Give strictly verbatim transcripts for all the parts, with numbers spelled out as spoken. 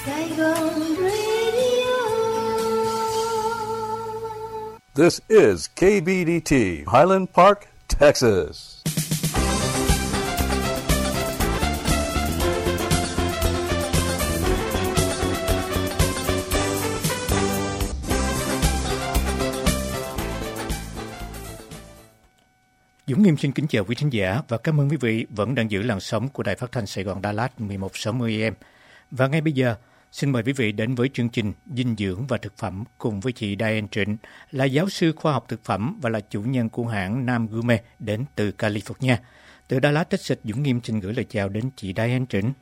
Saigon Radio. This is K B D T, Highland Park, Texas. Dũng Nghiêm xin kính chào quý thính giả và cảm ơn quý vị vẫn đang giữ làn sóng của Đài Phát thanh Sài Gòn Đà Lạt mười một sáu mươi A M. Và ngay bây giờ, xin mời quý vị đến với chương trình Dinh dưỡng và thực phẩm cùng với chị Diane Trịnh, là giáo sư khoa học thực phẩm và là chủ nhân của hãng Nam Gourmet đến từ California. Từ Đà Lạt, Texas, Dũng Nghiêm xin gửi lời chào đến chị Diane Trịnh.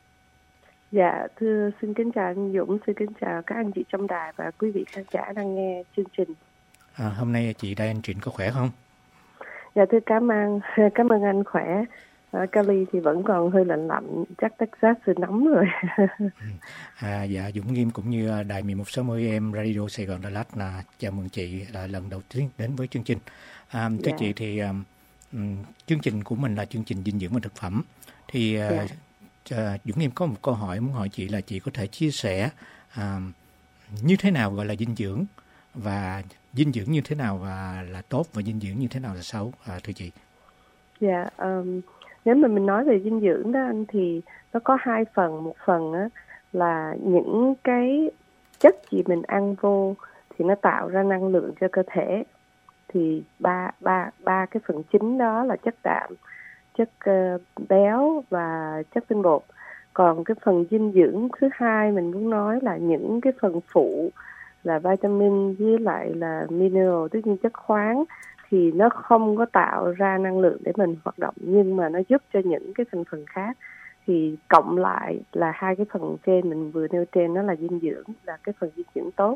Dạ, thưa xin kính chào anh Dũng, xin kính chào các anh chị trong đài và quý vị khán giả đang nghe chương trình. À, hôm nay chị Diane Trịnh có khỏe không? Dạ thưa cảm ơn, cảm ơn anh khỏe. Ở Cali thì vẫn còn hơi lạnh lạnh, chắc Texas thì nóng rồi. à, dạ, Dũng Nghiêm cũng như đài mười một sáu mươi A M Radio Sài Gòn Đà Lạt là chào mừng chị là lần đầu tiên đến với chương trình. À, thưa dạ. chị thì um, chương trình của mình là chương trình dinh dưỡng và thực phẩm. Thì dạ. uh, Dũng Nghiêm có một câu hỏi muốn hỏi chị là chị có thể chia sẻ uh, như thế nào gọi là dinh dưỡng và dinh dưỡng như thế nào và là tốt và dinh dưỡng như thế nào là xấu, à, thưa chị? Dạ, um, nếu mà mình nói về dinh dưỡng đó anh thì nó có hai phần. Một phần á, là những cái chất gì mình ăn vô thì nó tạo ra năng lượng cho cơ thể. Thì ba ba ba cái phần chính đó là chất đạm, chất uh, béo và chất tinh bột. Còn cái phần dinh dưỡng thứ hai mình muốn nói là những cái phần phụ là vitamin với lại là mineral, tức như chất khoáng, thì nó không có tạo ra năng lượng để mình hoạt động, nhưng mà nó giúp cho những cái thành phần khác. Thì cộng lại là hai cái phần trên mình vừa nêu trên, nó là dinh dưỡng, là cái phần dinh dưỡng tốt.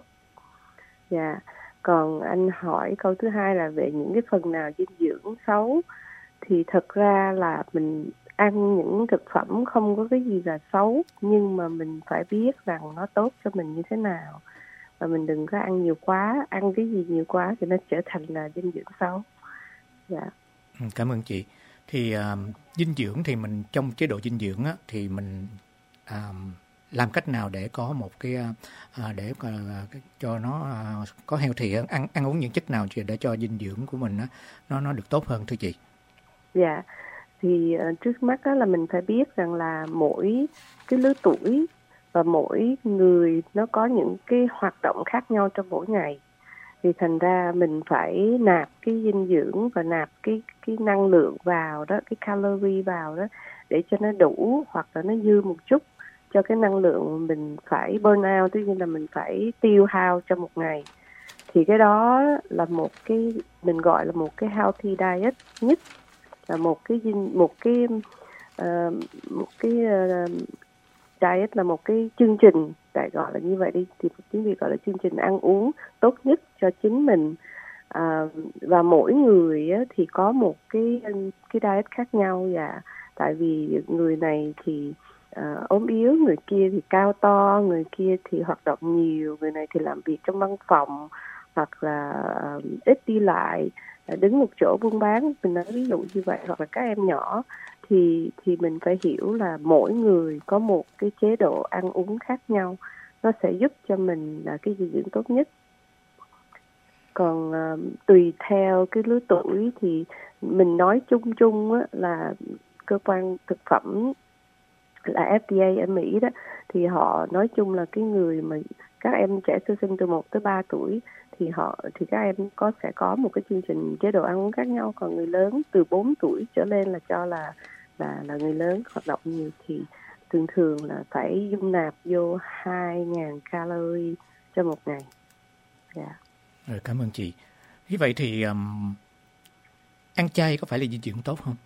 Dạ. Còn anh hỏi câu thứ hai là về những cái phần nào dinh dưỡng xấu, thì thật ra là mình ăn những thực phẩm không có cái gì là xấu, nhưng mà mình phải biết rằng nó tốt cho mình như thế nào. Và mình đừng có ăn nhiều quá, ăn cái gì nhiều quá thì nó trở thành là dinh dưỡng xấu. Dạ. Cảm ơn chị. Thì uh, dinh dưỡng thì mình trong chế độ dinh dưỡng á, thì mình uh, làm cách nào để có một cái uh, để uh, cho nó uh, có healthy, ăn ăn uống những chất nào để cho dinh dưỡng của mình uh, nó nó được tốt hơn, thưa chị? Dạ. Thì uh, trước mắt đó là mình phải biết rằng là mỗi cái lứa tuổi và mỗi người nó có những cái hoạt động khác nhau trong mỗi ngày. Thì thành ra mình phải nạp cái dinh dưỡng và nạp cái cái năng lượng vào đó, cái calorie vào đó để cho nó đủ, hoặc là nó dư một chút cho cái năng lượng mình phải burn out, tức là mình phải tiêu hao trong một ngày. Thì cái đó là một cái mình gọi là một cái healthy diet nhất, là một cái một cái uh, một cái uh, diet là một cái chương trình, đại gọi là như vậy đi, thì tiếng Việt gọi là chương trình ăn uống tốt nhất cho chính mình. À, và mỗi người á, thì có một cái cái diet khác nhau. Và tại vì người này thì à, ốm yếu, người kia thì cao to, người kia thì hoạt động nhiều, người này thì làm việc trong văn phòng hoặc là à, ít đi lại, đứng một chỗ buôn bán, mình nói ví dụ như vậy, hoặc là các em nhỏ. thì thì mình phải hiểu là mỗi người có một cái chế độ ăn uống khác nhau, nó sẽ giúp cho mình là cái dinh dưỡng tốt nhất. Còn uh, tùy theo cái lứa tuổi thì mình nói chung chung á, là cơ quan thực phẩm là F D A ở Mỹ đó, thì họ nói chung là cái người mà các em trẻ sơ sinh từ một tới ba tuổi thì họ thì các em có sẽ có một cái chương trình chế độ ăn uống khác nhau. Còn người lớn từ bốn tuổi trở lên là cho là là là người lớn hoạt động nhiều, thì thường thường là phải dung nạp vô hai nghìn calorie cho một ngày. Dạ. Yeah. Rồi, cảm ơn chị. Như vậy thì um, ăn chay có phải là dinh dưỡng tốt không?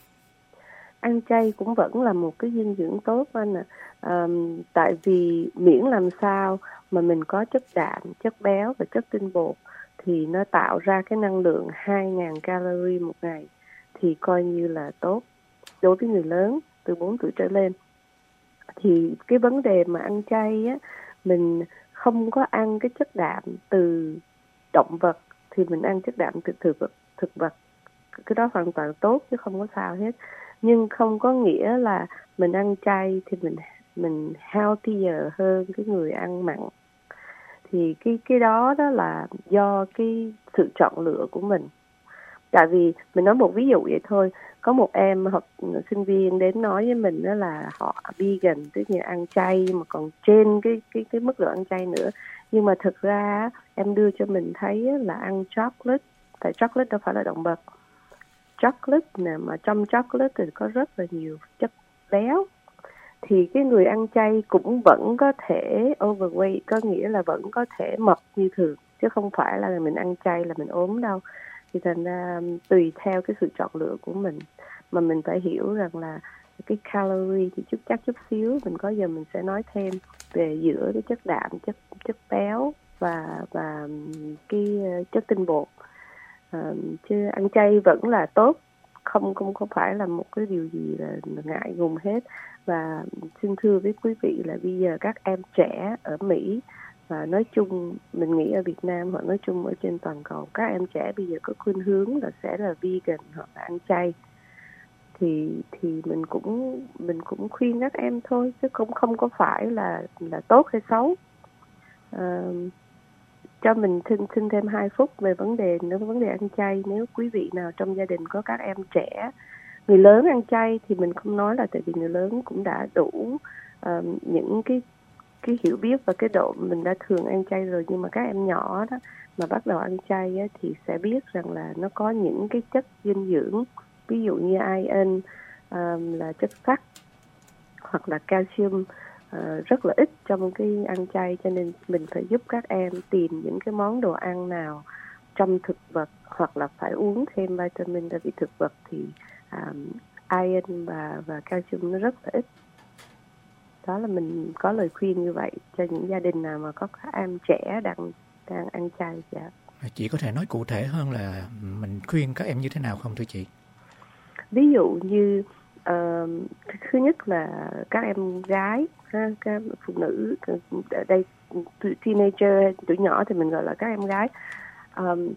Ăn chay cũng vẫn là một cái dinh dưỡng tốt anh ạ. À. Um, tại vì miễn làm sao mà mình có chất đạm, chất béo và chất tinh bột thì nó tạo ra cái năng lượng hai nghìn calorie một ngày, thì coi như là tốt đối với người lớn từ bốn tuổi trở lên. Thì cái vấn đề mà ăn chay á, mình không có ăn cái chất đạm từ động vật thì mình ăn chất đạm từ thực vật, thực vật cái đó hoàn toàn tốt chứ không có sao hết. Nhưng không có nghĩa là mình ăn chay thì mình mình healthier hơn cái người ăn mặn. Thì cái cái đó đó là do cái sự chọn lựa của mình. Tại vì mình nói một ví dụ vậy thôi, có một em học sinh viên đến nói với mình đó là họ vegan, tức là ăn chay mà còn trên cái cái cái mức độ ăn chay nữa. Nhưng mà thực ra em đưa cho mình thấy là ăn chocolate, tại chocolate đâu phải là động vật. Chocolate nè, mà trong chocolate thì có rất là nhiều chất béo. Thì cái người ăn chay cũng vẫn có thể overweight, có nghĩa là vẫn có thể mập như thường, chứ không phải là mình ăn chay là mình ốm đâu. Thì thành ra tùy theo cái sự chọn lựa của mình, mà mình phải hiểu rằng là cái calorie thì chút chắc chút xíu mình có giờ mình sẽ nói thêm về giữa cái chất đạm, chất chất béo và và cái chất tinh bột. À, chứ ăn chay vẫn là tốt, không không không phải là một cái điều gì là, là ngại ngùng hết. Và xin thưa với quý vị là bây giờ các em trẻ ở Mỹ và nói chung mình nghĩ ở Việt Nam hoặc nói chung ở trên toàn cầu, các em trẻ bây giờ có khuynh hướng là sẽ là vegan hoặc là ăn chay. Thì thì mình cũng mình cũng khuyên các em thôi, chứ cũng không có phải là là tốt hay xấu. À, cho mình xin xin thêm hai phút về vấn đề nữa, vấn đề ăn chay. Nếu quý vị nào trong gia đình có các em trẻ, người lớn ăn chay thì mình không nói là tại vì người lớn cũng đã đủ uh, những cái cái hiểu biết và cái độ mình đã thường ăn chay rồi, nhưng mà các em nhỏ đó mà bắt đầu ăn chay á, thì sẽ biết rằng là nó có những cái chất dinh dưỡng, ví dụ như iron um, là chất sắt hoặc là calcium uh, rất là ít trong cái ăn chay. Cho nên mình phải giúp các em tìm những cái món đồ ăn nào trong thực vật, hoặc là phải uống thêm vitamin, tại vì thực vật thì um, iron và và calcium nó rất là ít. Đó là mình có lời khuyên như vậy cho những gia đình nào mà có các em trẻ đang đang ăn chay. Dạ. Chị có thể nói cụ thể hơn là mình khuyên các em như thế nào không thưa chị? Ví dụ như uh, thứ nhất là các em gái, ha, các phụ nữ ở đây, teenager, tuổi nhỏ thì mình gọi là các em gái. Um,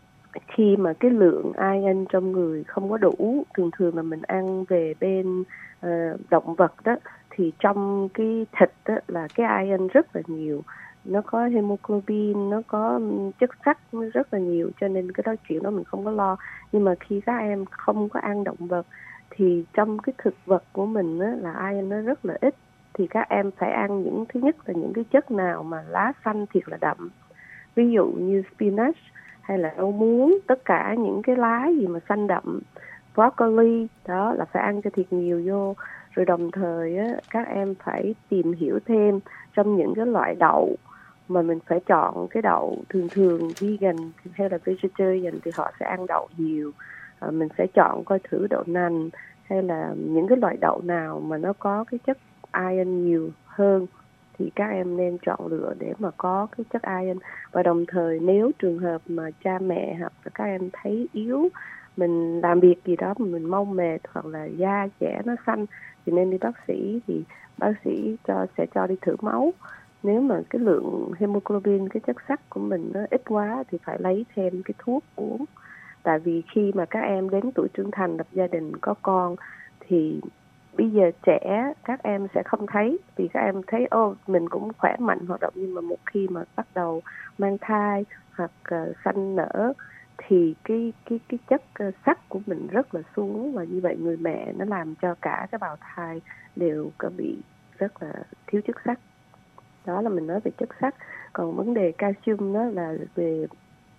khi mà cái lượng iron trong người không có đủ, thường thường là mình ăn về bên uh, động vật đó, thì trong cái thịt đó là cái iron rất là nhiều, nó có hemoglobin, nó có chất sắt rất là nhiều, cho nên cái đó chuyện đó mình không có lo. Nhưng mà khi các em không có ăn động vật thì trong cái thực vật của mình đó, là iron nó rất là ít. Thì các em phải ăn những, thứ nhất là những cái chất nào mà lá xanh thiệt là đậm, ví dụ như spinach hay là rau muống, tất cả những cái lá gì mà xanh đậm, broccoli, đó là phải ăn cho thiệt nhiều vô. Rồi đồng thời á, các em phải tìm hiểu thêm trong những cái loại đậu mà mình phải chọn cái đậu, thường thường vegan hay là vegetarian thì họ sẽ ăn đậu nhiều. À, mình sẽ chọn coi thử đậu nành hay là những cái loại đậu nào mà nó có cái chất iron nhiều hơn thì các em nên chọn lựa để mà có cái chất iron. Và đồng thời nếu trường hợp mà cha mẹ hoặc là các em thấy yếu, mình làm việc gì đó mà mình mau mệt hoặc là da trẻ nó xanh thì nên đi bác sĩ, thì bác sĩ cho sẽ cho đi thử máu. Nếu mà cái lượng hemoglobin, cái chất sắt của mình nó ít quá thì phải lấy thêm cái thuốc uống. Tại vì khi mà các em đến tuổi trưởng thành, lập gia đình, có con thì bây giờ trẻ các em sẽ không thấy, vì các em thấy ô mình cũng khỏe mạnh hoạt động, nhưng mà một khi mà bắt đầu mang thai hoặc uh, sanh nở thì cái cái cái chất uh, sắt của mình rất là xuống, và như vậy người mẹ nó làm cho cả cái bào thai đều có bị rất là thiếu chất sắt. Đó là mình nói về chất sắt. Còn vấn đề calcium đó là về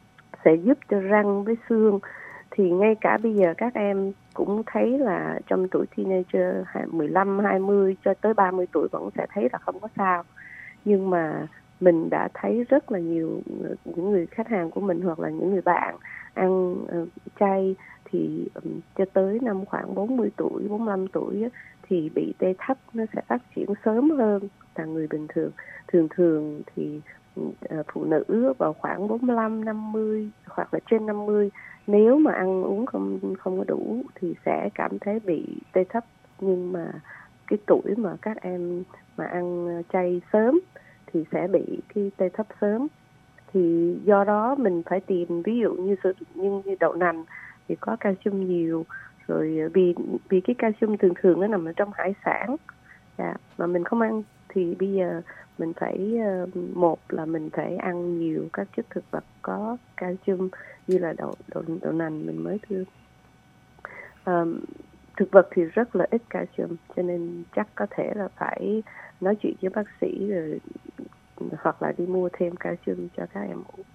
sẽ giúp cho răng với xương. Thì ngay cả bây giờ các em cũng thấy là trong tuổi teenager mười lăm, hai mươi cho tới ba mươi tuổi vẫn sẽ thấy là không có sao. Nhưng mà mình đã thấy rất là nhiều những người khách hàng của mình hoặc là những người bạn ăn uh, chay thì um, cho tới năm khoảng bốn mươi tuổi, bốn mươi lăm tuổi á, thì bị tê thấp nó sẽ phát triển sớm hơn là người bình thường. Thường thường thì uh, phụ nữ vào khoảng bốn mươi lăm, năm mươi hoặc là trên năm mươi nếu mà ăn uống không không có đủ thì sẽ cảm thấy bị tê thấp. Nhưng mà cái tuổi mà các em mà ăn chay sớm thì sẽ bị cái tê thấp sớm. Thì do đó mình phải tìm, ví dụ như như, như đậu nành thì có calcium nhiều, rồi vì vì cái calcium thường thường nó nằm ở trong hải sản, Dạ. Mà mình không ăn thì bây giờ mình phải, một là mình phải ăn nhiều các chất thực vật có calcium như là đậu đậu, đậu nành mình mới thưa. Um, thực vật thì rất là ít calcium, cho nên chắc có thể là phải nói chuyện với bác sĩ rồi hoặc là đi mua thêm calcium cho các em uống.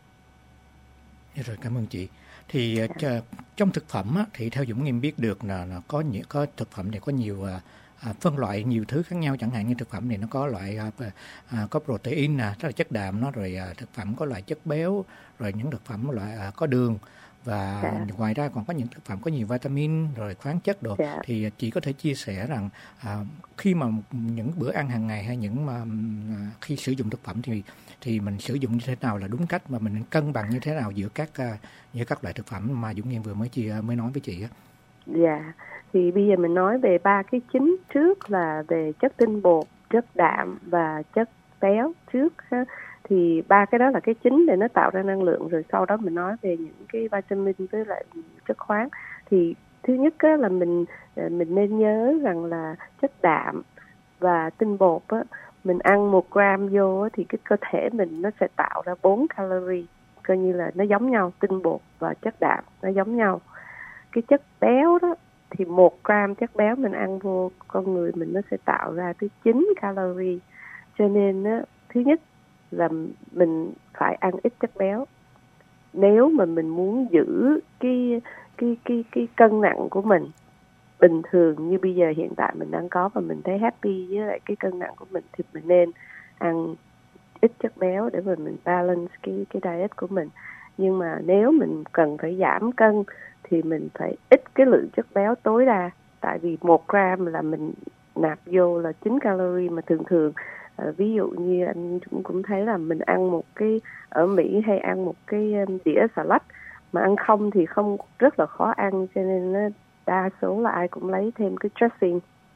Rồi, cảm ơn chị. Thì dạ. Trong thực phẩm á, thì theo Dũng Nghiêm biết được là, là có nhiều có thực phẩm này có nhiều à, phân loại nhiều thứ khác nhau, chẳng hạn như thực phẩm này nó có loại à, à, có protein nè, tức là chất đạm nó, rồi à, thực phẩm có loại chất béo, rồi những thực phẩm loại à, có đường, và dạ. ngoài ra còn có những thực phẩm có nhiều vitamin rồi khoáng chất đồ. Dạ. Thì chị có thể chia sẻ rằng à, khi mà những bữa ăn hàng ngày hay những mà à, khi sử dụng thực phẩm thì thì mình sử dụng như thế nào là đúng cách, mà mình cân bằng như thế nào giữa các uh, giữa các loại thực phẩm mà Dũng Nghiêm vừa mới chia mới nói với chị á. Dạ, thì bây giờ mình nói về ba cái chính trước là về chất tinh bột, chất đạm và chất béo trước ha. Thì ba cái đó là cái chính để nó tạo ra năng lượng, rồi sau đó mình nói về những cái vitamin với lại chất khoáng. Thì thứ nhất á, là mình mình nên nhớ rằng là chất đạm và tinh bột á, mình ăn một gram vô thì cái cơ thể mình nó sẽ tạo ra bốn calorie, coi như là nó giống nhau, tinh bột và chất đạm nó giống nhau. Cái chất béo đó thì một gram chất béo mình ăn vô con người mình nó sẽ tạo ra tới chín calorie. Cho nên á, thứ nhất là mình phải ăn ít chất béo nếu mà mình muốn giữ cái cái cái cái cân nặng của mình bình thường như bây giờ hiện tại mình đang có, và mình thấy happy với lại cái cân nặng của mình, thì mình nên ăn ít chất béo để mà mình balance cái cái diet của mình. Nhưng mà nếu mình cần phải giảm cân thì mình phải ít cái lượng chất béo tối đa, tại vì một gram là mình nạp vô là chín calorie, mà thường thường à, ví dụ như anh cũng cũng thấy là mình ăn một cái, ở Mỹ hay ăn một cái đĩa salad mà ăn không thì không, rất là khó ăn, cho nên nó đa số là ai cũng lấy thêm cái dressing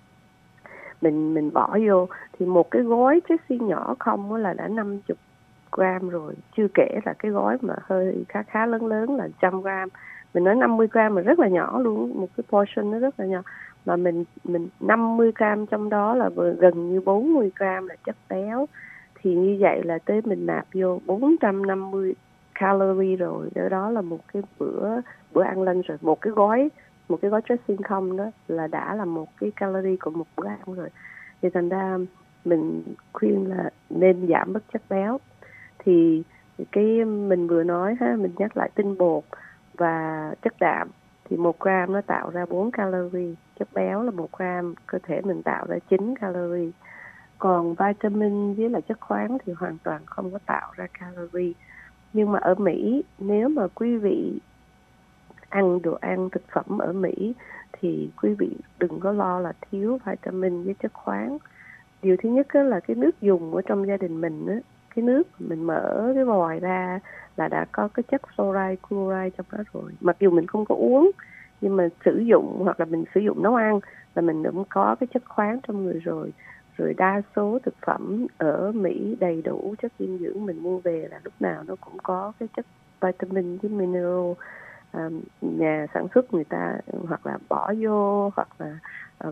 mình mình bỏ vô, thì một cái gói dressing nhỏ không là đã năm mươi gram rồi, chưa kể là cái gói mà hơi khá khá lớn lớn là một trăm gram. Mình nói năm mươi gram mà rất là nhỏ luôn, một cái portion nó rất là nhỏ, mà mình mình năm mươi gram trong đó là gần như bốn mươi gram là chất béo, thì như vậy là tới mình nạp vô bốn trăm năm mươi calorie rồi. Đó, đó là một cái bữa bữa ăn lunch rồi, một cái gói một cái gói dressing không đó là đã là một cái calorie của một bữa ăn rồi. Thì thành ra mình khuyên là nên giảm bớt chất béo. Thì cái mình vừa nói ha, mình nhắc lại tinh bột và chất đạm thì một gram nó tạo ra bốn calorie, chất béo là một gram cơ thể mình tạo ra chín calorie. Còn vitamin với lại chất khoáng thì hoàn toàn không có tạo ra calorie. Nhưng mà ở Mỹ, nếu mà quý vị ăn đồ ăn thực phẩm ở Mỹ thì quý vị đừng có lo là thiếu vitamin với chất khoáng. Điều thứ nhất là cái nước dùng ở trong gia đình mình á, cái nước mình mở cái vòi ra là đã có cái chất fluoride, chloride trong đó rồi. Mặc dù mình không có uống, nhưng mà sử dụng hoặc là mình sử dụng nấu ăn là mình cũng có cái chất khoáng trong người rồi. Rồi đa số thực phẩm ở Mỹ đầy đủ chất dinh dưỡng mình mua về là lúc nào nó cũng có cái chất vitamin với mineral. À, nhà sản xuất người ta hoặc là bỏ vô, hoặc là um,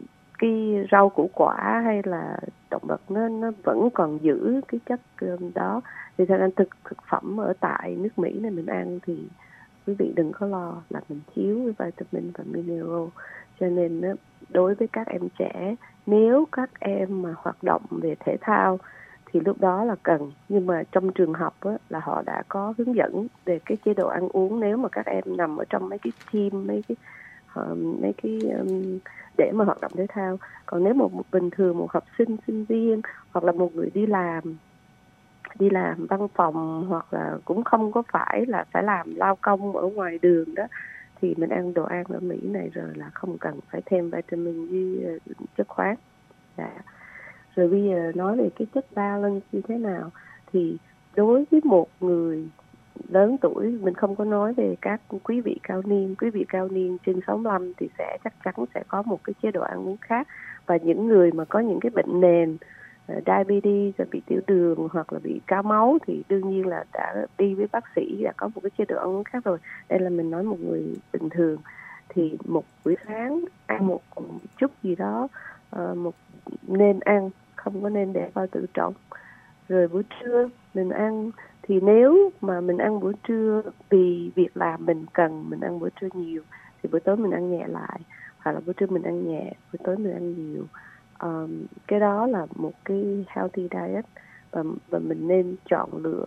cái rau củ quả hay là động vật nó nó vẫn còn giữ cái chất um, đó. Thì theo anh thực thực phẩm ở tại nước Mỹ này mình ăn thì quý vị đừng có lo là mình thiếu cái vitamin và mineral. Cho nên đó, đối với các em trẻ, nếu các em mà hoạt động về thể thao thì lúc đó là cần, nhưng mà trong trường học á, là họ đã có hướng dẫn về cái chế độ ăn uống nếu mà các em nằm ở trong mấy cái team, mấy cái uh, mấy cái um, để mà hoạt động thể thao. Còn nếu một, một bình thường một học sinh sinh viên hoặc là một người đi làm đi làm văn phòng, hoặc là cũng không có phải là phải làm lao công ở ngoài đường đó, thì mình ăn đồ ăn ở Mỹ này rồi là không cần phải thêm vitamin với uh, chất khoáng. Dạ. Rồi bây giờ nói về cái chất balance như thế nào, thì đối với một người lớn tuổi, mình không có nói về các quý vị cao niên, quý vị cao niên trên sáu mươi lăm thì sẽ chắc chắn sẽ có một cái chế độ ăn uống khác. Và những người mà có những cái bệnh nền, diabetes, bị tiểu đường hoặc là bị cao máu thì đương nhiên là đã đi với bác sĩ, đã có một cái chế độ ăn uống khác rồi. Đây là mình nói một người bình thường, thì một buổi sáng ăn một chút gì đó uh, một nên ăn, không có nên để bao tử trống. Rồi buổi trưa mình ăn thì nếu mà mình ăn buổi trưa vì việc làm mình cần mình ăn bữa trưa nhiều thì buổi tối mình ăn nhẹ lại, hoặc là buổi trưa mình ăn nhẹ, buổi tối mình ăn nhiều. Um, cái đó là một cái healthy diet và, và mình nên chọn lựa.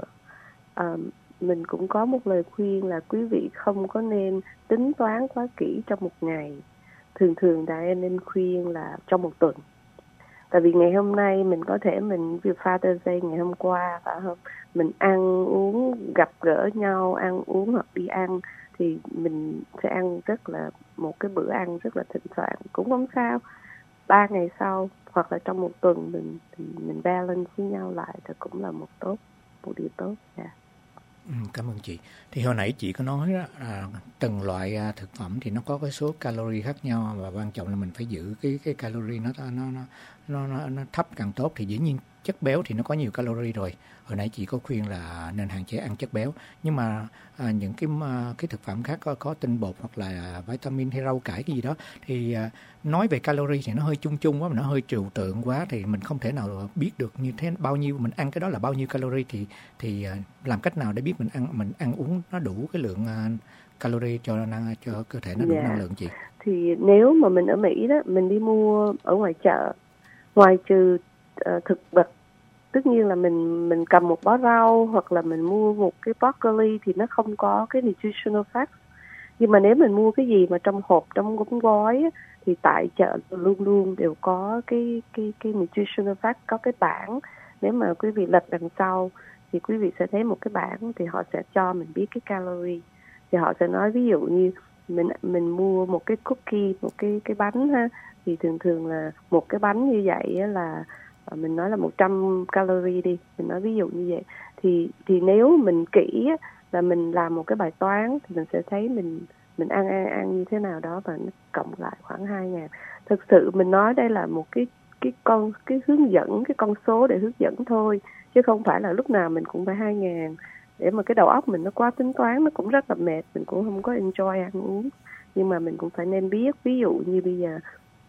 Um, mình cũng có một lời khuyên là quý vị không có nên tính toán quá kỹ trong một ngày. Thường thường đại em nên khuyên là trong một tuần. Tại vì ngày hôm nay mình có thể mình vì Father's Day ngày hôm qua phải không? Mình ăn uống gặp gỡ nhau, ăn uống hoặc đi ăn thì mình sẽ ăn rất là một cái bữa ăn rất là thịnh soạn, cũng không sao. Ba ngày sau hoặc là trong một tuần mình mình balance với nhau lại thì cũng là một tốt, một điều tốt. Yeah. Ừ, cảm ơn chị. Thì hồi nãy chị có nói đó, à, từng loại thực phẩm thì nó có cái số calorie khác nhau và quan trọng là mình phải giữ cái cái calorie nó nó nó nó nó thấp càng tốt. Thì dĩ nhiên chất béo thì nó có nhiều calorie rồi. Hồi nãy chị có khuyên là nên hạn chế ăn chất béo, nhưng mà à, những cái cái thực phẩm khác có, có tinh bột hoặc là vitamin hay rau cải cái gì đó thì à, nói về calorie thì nó hơi chung chung quá, nó hơi trừu tượng quá, thì mình không thể nào biết được như thế bao nhiêu mình ăn cái đó là bao nhiêu calorie. Thì thì à, làm cách nào để biết mình ăn mình ăn uống nó đủ cái lượng à, calorie cho cho cơ thể nó đủ Yeah. năng lượng chị? Thì nếu mà mình ở Mỹ đó, mình đi mua ở ngoài chợ, ngoài trừ uh, thực vật, tất nhiên là mình mình cầm một bó rau hoặc là mình mua một cái broccoli thì nó không có cái nutritional facts. Nhưng mà nếu mình mua cái gì mà trong hộp, trong ống gói á, thì tại chợ luôn luôn đều có cái cái cái nutritional facts, có cái bảng. Nếu mà quý vị lật đằng sau thì quý vị sẽ thấy một cái bảng, thì họ sẽ cho mình biết cái calorie. Thì họ sẽ nói ví dụ như mình mình mua một cái cookie, một cái cái bánh ha, thì thường thường là một cái bánh như vậy á là mình nói là một trăm calorie đi, mình nói ví dụ như vậy. Thì thì nếu mình kỹ á, là mình làm một cái bài toán thì mình sẽ thấy mình mình ăn ăn ăn như thế nào đó và nó cộng lại khoảng hai ngàn. Thực sự mình nói đây là một cái cái con cái hướng dẫn, cái con số để hướng dẫn thôi, chứ không phải là lúc nào mình cũng phải hai ngàn. Để mà cái đầu óc mình nó quá tính toán nó cũng rất là mệt, mình cũng không có enjoy ăn uống. Nhưng mà mình cũng phải nên biết, ví dụ như bây giờ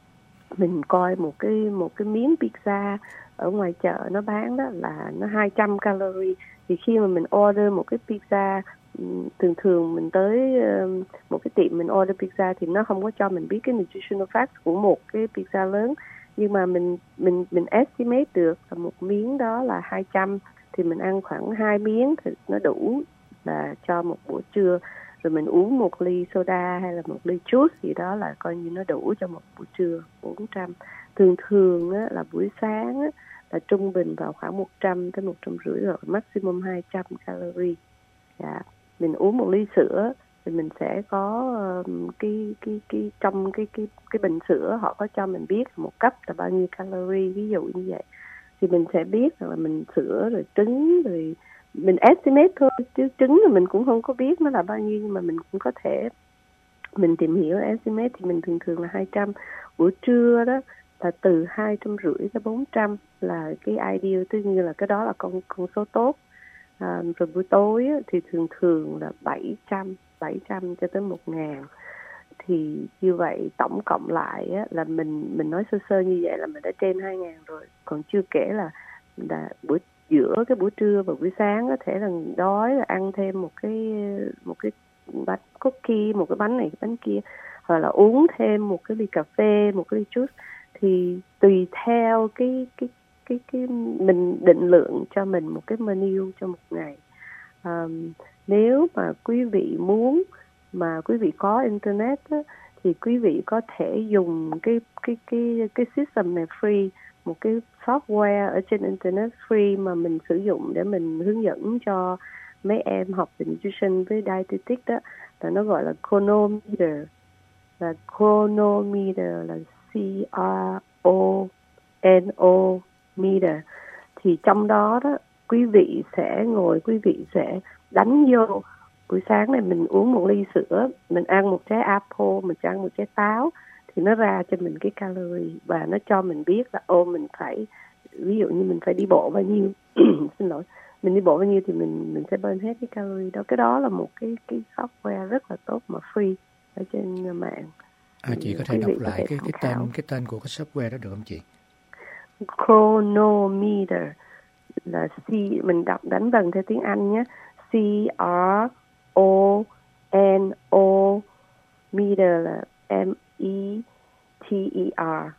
mình coi một cái một cái miếng pizza ở ngoài chợ nó bán đó là nó hai trăm calorie, thì khi mà mình order một cái pizza, thường thường mình tới một cái tiệm mình order pizza thì nó không có cho mình biết cái nutritional facts của một cái pizza lớn, nhưng mà mình mình mình estimate được là một miếng đó là hai trăm, thì mình ăn khoảng hai miếng thì nó đủ là cho một bữa trưa. Rồi mình uống một ly soda hay là một ly juice gì đó là coi như nó đủ cho một buổi trưa bốn trăm. Thường thường á, là buổi sáng á, là trung bình vào khoảng một trăm tới một trăm rưỡi rồi maximum hai trăm calorie. Dạ. Mình uống một ly sữa thì mình sẽ có um, cái cái cái trong cái cái cái bình sữa họ có cho mình biết một cấp là bao nhiêu calorie, ví dụ như vậy. Thì mình sẽ biết là mình sữa rồi trứng rồi mình estimate thôi, chứ trứng thì mình cũng không có biết nó là bao nhiêu, nhưng mà mình cũng có thể mình tìm hiểu estimate. Thì mình thường thường là hai trăm. Buổi trưa đó là từ hai trăm rưỡi tới bốn trăm là cái ideal, tất nhiên là cái đó là con con số tốt. À, rồi buổi tối á, thì thường thường là bảy trăm bảy trăm cho tới một ngàn. Thì như vậy tổng cộng lại á, là mình mình nói sơ sơ như vậy là mình đã trên hai ngàn rồi. Còn chưa kể là là buổi giữa cái buổi trưa và buổi sáng có thể là đói là ăn thêm một cái một cái bánh cookie, một cái bánh này cái bánh kia, hoặc là uống thêm một cái ly cà phê, một cái ly juice. Thì tùy theo cái cái cái cái mình định lượng cho mình một cái menu cho một ngày. Um, nếu mà quý vị muốn mà quý vị có internet á, thì quý vị có thể dùng cái cái cái cái system này free, một cái software ở trên internet free mà mình sử dụng để mình hướng dẫn cho mấy em học về nutrition với dietetics đó, là nó gọi là Cronometer, là Cronometer là C R O N O meter. Thì trong đó đó quý vị sẽ ngồi, quý vị sẽ đánh vô buổi sáng này mình uống một ly sữa, mình ăn một trái apple, mình ăn một trái táo, thì nó ra cho mình cái calorie và nó cho mình biết là ô mình phải, ví dụ như mình phải đi bộ bao nhiêu xin lỗi mình đi bộ bao nhiêu thì mình mình sẽ burn hết cái calorie đó. Cái đó là một cái cái software rất là tốt mà free ở trên mạng. À, chị có thể quý đọc vị có lại thể cái tham cái khảo. tên cái tên của cái software đó được không chị? Chronometer là C, mình đọc đánh vần theo tiếng Anh nhé. C R O N O meter là M E T E R.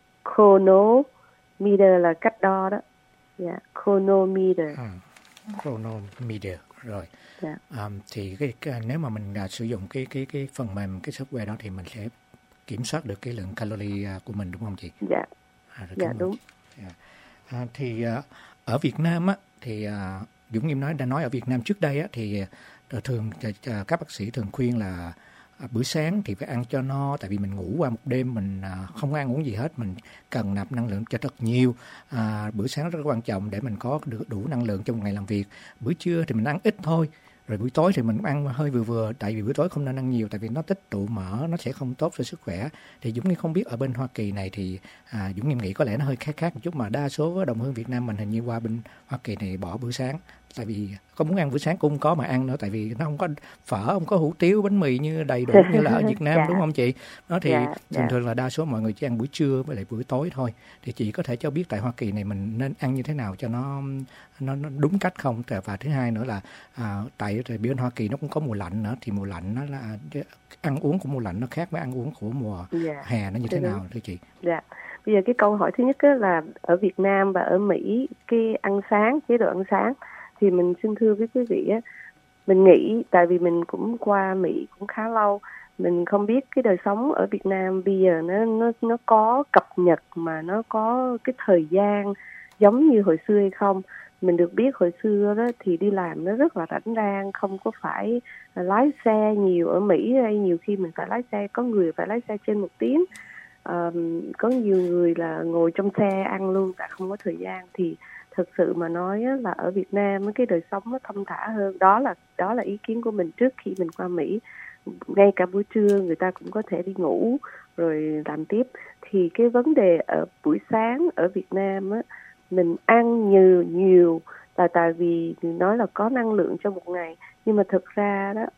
Chronometer là cách đo đó. Dạ, yeah, chronometer. À, chronometer rồi. Dạ. À, thì cái, cái nếu mà mình à, sử dụng cái cái cái phần mềm cái software đó thì mình sẽ kiểm soát được cái lượng calorie à, của mình đúng không chị? Dạ. À, rồi, Dạ đúng. Yeah. À, thì à, ở Việt Nam á thì à, Dũng Nghiêm nói đã nói ở Việt Nam trước đây á thì à, thường à, các bác sĩ thường khuyên là à, bữa sáng thì phải ăn cho no, tại vì mình ngủ qua một đêm mình à, không ăn uống gì hết, mình cần nạp năng lượng cho thật nhiều. À, bữa sáng rất quan trọng để mình có được đủ năng lượng trong một ngày làm việc. Bữa trưa thì mình ăn ít thôi. Rồi buổi tối thì mình ăn hơi vừa vừa, tại vì buổi tối không nên ăn nhiều, tại vì nó tích tụ mỡ, nó sẽ không tốt cho sức khỏe. Thì Dũng Nghiêm không biết ở bên Hoa Kỳ này thì à, Dũng Nghiêm nghĩ có lẽ nó hơi khác khác một chút, mà đa số đồng hương Việt Nam mình hình như qua bên Hoa Kỳ này bỏ bữa sáng, tại vì có muốn ăn bữa sáng cũng không có mà ăn nữa, tại vì nó không có phở, không có hủ tiếu, bánh mì như đầy đủ như là ở Việt Nam. Dạ. Đúng không chị? Nó thì Dạ, thường dạ. thường là đa số mọi người chỉ ăn buổi trưa với lại buổi tối thôi. Thì chị có thể cho biết tại Hoa Kỳ này mình nên ăn như thế nào cho nó nó, nó đúng cách không? Và thứ hai nữa là à, tại bên Hoa Kỳ nó cũng có mùa lạnh nữa, thì mùa lạnh nó là ăn uống của mùa lạnh nó khác với ăn uống của mùa Dạ. hè, nó như thế Đúng. nào thưa chị? Dạ. Bây giờ cái câu hỏi thứ nhất là ở Việt Nam và ở Mỹ cái ăn sáng, chế độ ăn sáng, thì mình xin thưa với quý vị á, mình nghĩ tại vì mình cũng qua Mỹ cũng khá lâu, mình không biết cái đời sống ở Việt Nam bây giờ nó nó nó có cập nhật mà nó có cái thời gian giống như hồi xưa hay không. Mình được biết hồi xưa đó thì đi làm nó rất là rảnh rang, không có phải lái xe nhiều. Ở Mỹ hay nhiều khi mình phải lái xe, có người phải lái xe trên một tiếng. Uh, có nhiều người là ngồi trong xe ăn luôn tại không có thời gian. Thì thực sự mà nói á, là ở Việt Nam cái đời sống nó thong thả hơn. Đó là đó là ý kiến của mình trước khi mình qua Mỹ. Ngay cả buổi trưa người ta cũng có thể đi ngủ rồi làm tiếp. Thì cái vấn đề ở buổi sáng ở Việt Nam á, mình ăn nhiều nhiều là tại vì mình nói là có năng lượng cho một ngày. Nhưng mà thực ra đó,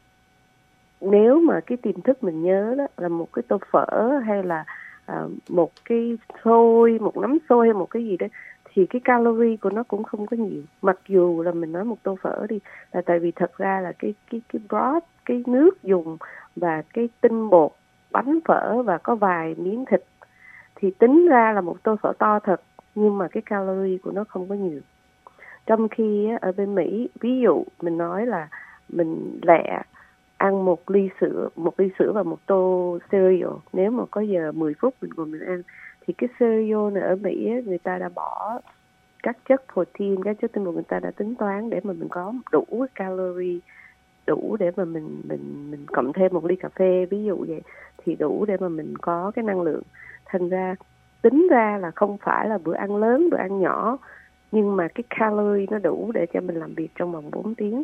nếu mà cái tiềm thức mình nhớ đó là một cái tô phở hay là à, một cái xôi, một nắm xôi hay một cái gì đó, thì cái calorie của nó cũng không có nhiều. Mặc dù là mình nói một tô phở đi, là tại vì thật ra là cái cái cái broth, cái nước dùng và cái tinh bột bánh phở và có vài miếng thịt, thì tính ra là một tô phở to thật, nhưng mà cái calorie của nó không có nhiều. Trong khi á, ở bên Mỹ, ví dụ mình nói là mình lẹ ăn một ly sữa, một ly sữa và một tô cereal, nếu mà có giờ mười phút mình ngồi mình ăn, thì cái cereal này ở Mỹ á, người ta đã bỏ các chất protein, các chất tinh bột, người ta đã tính toán để mà mình có đủ calorie, đủ để mà mình mình mình cộng thêm một ly cà phê ví dụ vậy, thì đủ để mà mình có cái năng lượng. Thành ra tính ra là không phải là bữa ăn lớn, bữa ăn nhỏ, nhưng mà cái calorie nó đủ để cho mình làm việc trong vòng bốn tiếng.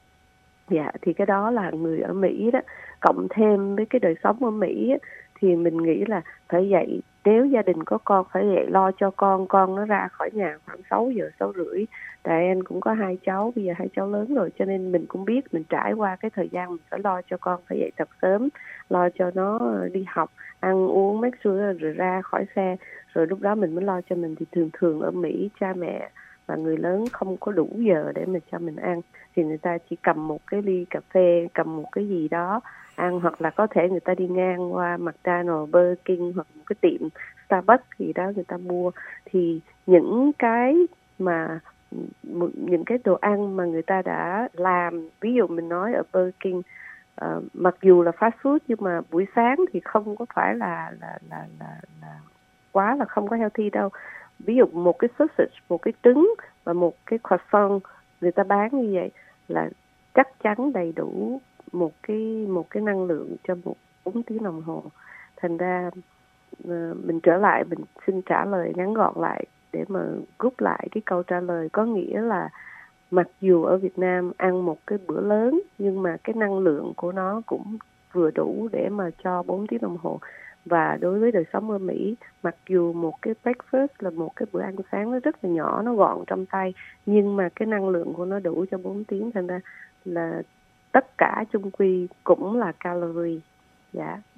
Dạ, thì cái đó là người ở Mỹ đó. Cộng thêm với cái đời sống ở Mỹ á, thì mình nghĩ là phải dậy, nếu gia đình có con phải dậy lo cho con, con nó ra khỏi nhà khoảng sáu giờ, sáu rưỡi. Tại anh cũng có hai cháu, bây giờ hai cháu lớn rồi, cho nên mình cũng biết, mình trải qua cái thời gian mình phải lo cho con, phải dậy thật sớm, lo cho nó đi học, ăn uống, make sure rồi ra khỏi xe, rồi lúc đó mình mới lo cho mình. Thì thường thường ở Mỹ cha mẹ và người lớn không có đủ giờ để mà cho mình ăn, thì người ta chỉ cầm một cái ly cà phê, cầm một cái gì đó ăn, hoặc là có thể người ta đi ngang qua McDonald's, Burger King hoặc một cái tiệm Starbucks gì đó người ta mua. Thì những cái mà những cái đồ ăn mà người ta đã làm, ví dụ mình nói ở Burger King, uh, mặc dù là fast food nhưng mà buổi sáng thì không có phải là là là là, là quá là không có healthy đâu. Ví dụ một cái sausage, một cái trứng và một cái croissant người ta bán như vậy là chắc chắn đầy đủ một cái một cái năng lượng cho một bốn tiếng đồng hồ. Thành ra mình trở lại, mình xin trả lời ngắn gọn lại để mà rút lại cái câu trả lời, có nghĩa là mặc dù ở Việt Nam ăn một cái bữa lớn nhưng mà cái năng lượng của nó cũng vừa đủ để mà cho bốn tiếng đồng hồ. Và đối với đời sống ở Mỹ, mặc dù một cái breakfast là một cái bữa ăn sáng nó rất là nhỏ, nó gọn trong tay, nhưng mà cái năng lượng của nó đủ cho bốn tiếng. Thành ra là tất cả chung quy cũng là calorie. Dạ.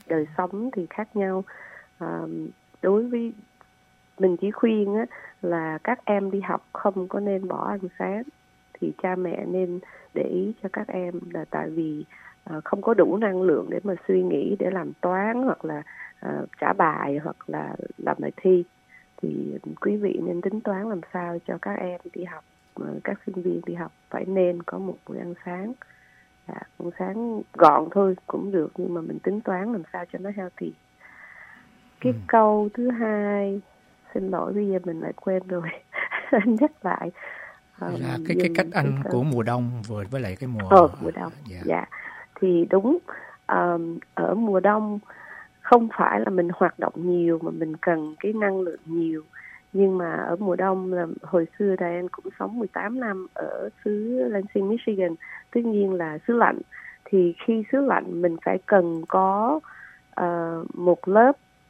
đời sống thì khác nhau. À, đối với mình chỉ khuyên á, là các em đi học không có nên bỏ ăn sáng, thì cha mẹ nên để ý cho các em, là tại vì uh, không có đủ năng lượng để mà suy nghĩ, để làm toán hoặc là uh, trả bài hoặc là làm bài thi. Thì quý vị nên tính toán làm sao cho các em đi học, uh, các sinh viên đi học phải nên có một buổi ăn sáng. À, ăn sáng gọn thôi cũng được, nhưng mà mình tính toán làm sao cho nó healthy. Cái ừ. câu thứ hai, xin lỗi bây giờ mình lại quên rồi. Anh nhắc lại. Um, dạ, cái cái cách ăn cái của mùa đông với với lại cái mùa ờ, mùa đông. Dạ. dạ. Thì đúng, um, ở mùa đông không phải là mình hoạt động nhiều mà mình cần cái năng lượng nhiều. Nhưng mà ở mùa đông, là hồi xưa Diane cũng sống mười tám năm ở xứ Lansing, Michigan, tất nhiên là xứ lạnh. Thì khi xứ lạnh mình phải cần có uh, một lớp,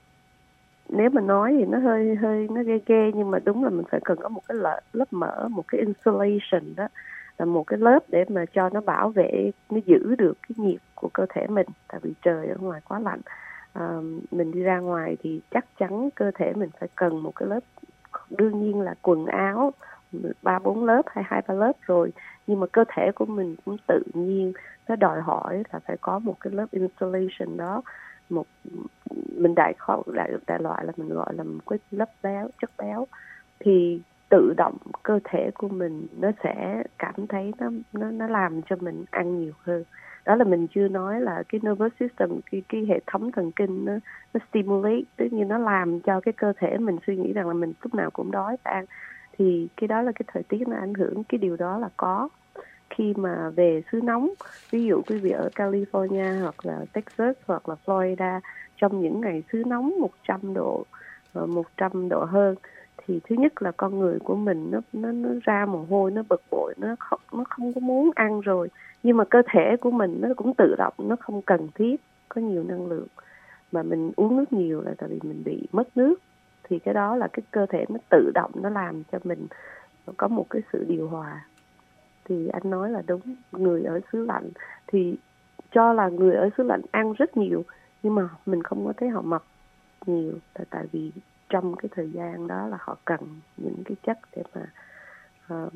nếu mà nói thì nó hơi hơi nó ghê ghê, nhưng mà đúng là mình phải cần có một cái lớp, lớp mỡ, một cái insulation, đó là một cái lớp để mà cho nó bảo vệ, nó giữ được cái nhiệt của cơ thể mình, tại vì trời ở ngoài quá lạnh. À, mình đi ra ngoài thì chắc chắn cơ thể mình phải cần một cái lớp, đương nhiên là quần áo ba bốn lớp hay hai ba lớp rồi, nhưng mà cơ thể của mình cũng tự nhiên nó đòi hỏi là phải có một cái lớp insulation đó. Một mình đại kho đại đại loại là mình gọi là một cái lớp béo, chất béo, thì tự động cơ thể của mình nó sẽ cảm thấy nó nó nó làm cho mình ăn nhiều hơn. Đó là mình chưa nói là cái nervous system, cái cái hệ thống thần kinh nó nó stimulate, tức như nó làm cho cái cơ thể mình suy nghĩ rằng là mình lúc nào cũng đói phải ăn. Thì cái đó là cái thời tiết nó ảnh hưởng, cái điều đó là có. Khi mà về xứ nóng, ví dụ quý vị ở California hoặc là Texas hoặc là Florida, trong những ngày xứ nóng một trăm độ, một trăm độ hơn, thì thứ nhất là con người của mình nó nó nó ra mồ hôi, nó bực bội, nó không nó không có muốn ăn rồi, nhưng mà cơ thể của mình nó cũng tự động, nó không cần thiết có nhiều năng lượng, mà mình uống nước nhiều là tại vì mình bị mất nước. Thì cái đó là cái cơ thể nó tự động, nó làm cho mình có một cái sự điều hòa. Thì anh nói là đúng, người ở xứ lạnh thì cho là người ở xứ lạnh ăn rất nhiều, nhưng mà mình không có thấy họ mập nhiều, là tại vì trong cái thời gian đó là họ cần những cái chất để mà uh,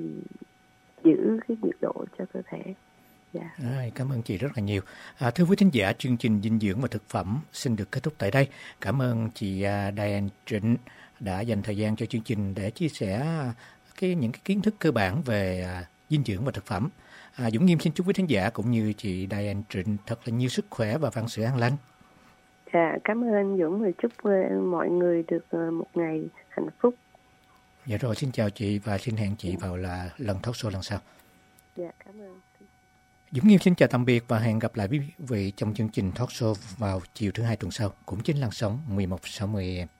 giữ cái nhiệt độ cho cơ thể. Yeah. À, cảm ơn chị rất là nhiều. À, thưa quý thính giả, chương trình dinh dưỡng và thực phẩm xin được kết thúc tại đây. Cảm ơn chị uh, Diane Trịnh đã dành thời gian cho chương trình để chia sẻ cái những cái kiến thức cơ bản về uh, dinh dưỡng và thực phẩm. À, Dũng Nghiêm xin chúc quý thính giả cũng như chị Diane Trịnh thật là nhiều sức khỏe và vạn sự an lành. Dạ, cảm ơn anh Dũng và chúc mọi người được một ngày hạnh phúc. Dạ rồi, xin chào chị và xin hẹn chị vào là lần talk show lần sau. Dạ, cảm ơn. Dũng Nghiêm xin chào tạm biệt và hẹn gặp lại quý vị trong chương trình talk show vào chiều thứ hai tuần sau, cũng trên làn sóng mười một sáu mươi a em.